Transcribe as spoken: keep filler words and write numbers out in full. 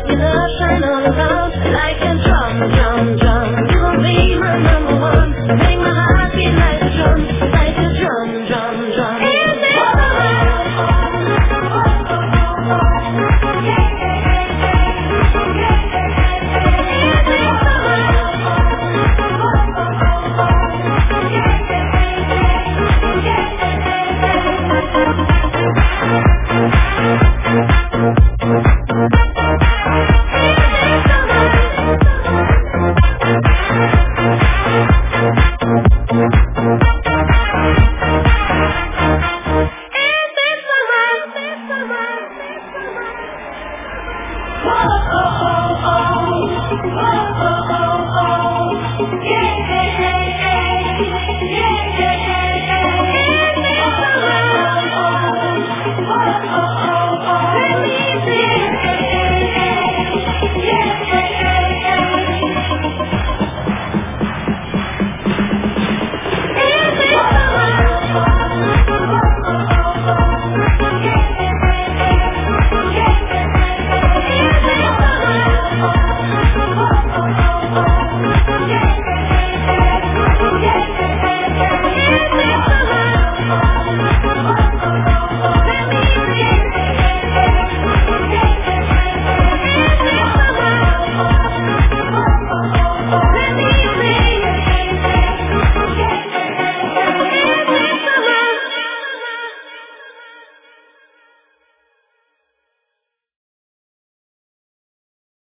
Your love shine all around like a drum, drum, drum. You gon' be my number one. Make my heart beat like a drum, like a drum, drum, drum. Is it oh, oh, oh, oh, oh, oh.